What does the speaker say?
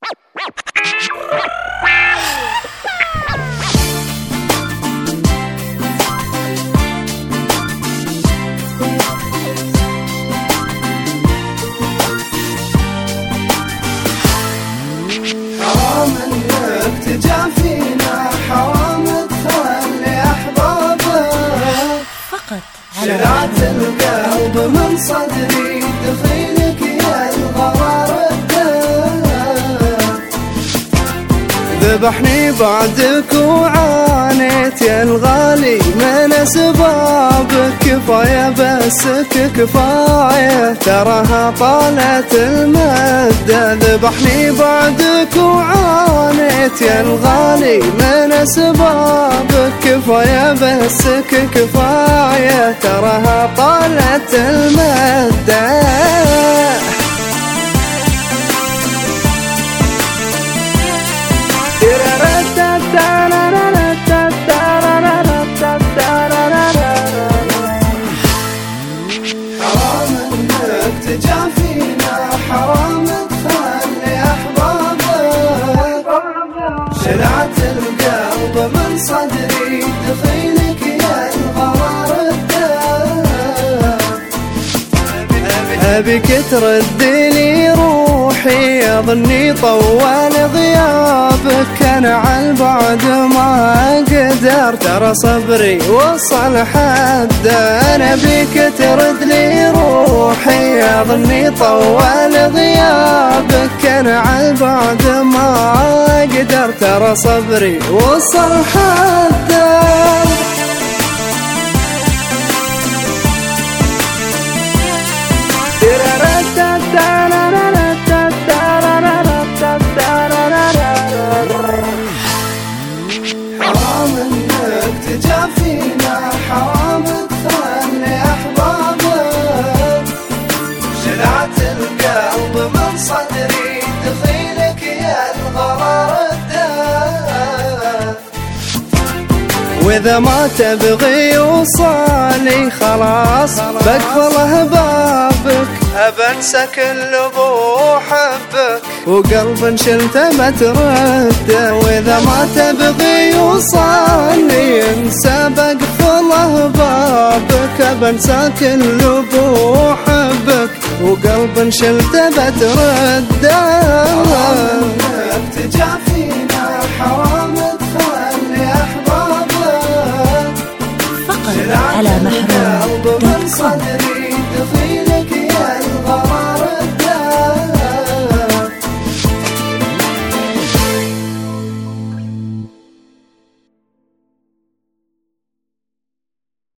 حرام انك تجافينا، حرام تخلي احبابك فقط شلعت القلب من صدري، دخيلك يا الغرار الدار ذبحني بعدك وعانيت يا الغالي من اسبابك، كفاية بسك كفاية تراها طالت المدة، ذبحني بعدك وعانيت يا الغالي من اسبابك، كفاية بسك كفاية تراها طالت المدة. حرام انك تجافينا، حرام تخلي احبابك شلعت القلب من صدري، دخيلك يا الغرار الدار ابيك تردلي روحي، اظني طول غيابك انا عالبعد ما اقدر، ترى صبري وصل حد، انا بيك ترد لي روحي، اظني طول غيابك انا عالبعد ما اقدر، ترى صبري وصل حد. حرام انك تجافينا، حرام تخلي احبابك شلعت القلب من صدري، دخيلك يا الغرار الدار واذا ما تبغي وصالي خلاص بقفله بابك، أبنسى كل بوحبك وقلب شلته ما ترده، واذا ما تبغي وصالي انسى بقفله بابك، أبنسى كل بوحبك وقلب شلته ما ترده.